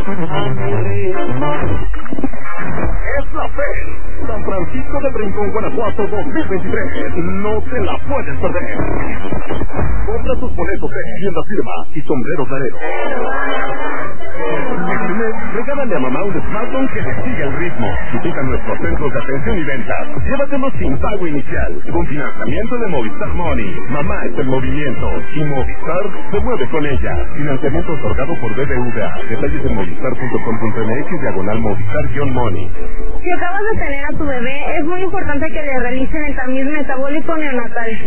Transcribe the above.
a mi ritmo. Es la FES San Francisco del Rincón, Guanajuato 2023. No te la puedes perder. Compra tus boletos en Tienda Firma y Sombreros Laredo. Este mes, regálale a mamá un smartphone que le siga el ritmo. Visita nuestros centros de atención y ventas. Llévatelo sin pago inicial, con financiamiento de Movistar Money. Mamá es el movimiento y Movistar se mueve con ella. Financiamiento otorgado por BBVA. Detalles en movistar.com.mx/Movistar-Money. Si acabas de tener a tu bebé, es muy importante que le realicen el tamiz metabólico neonatal.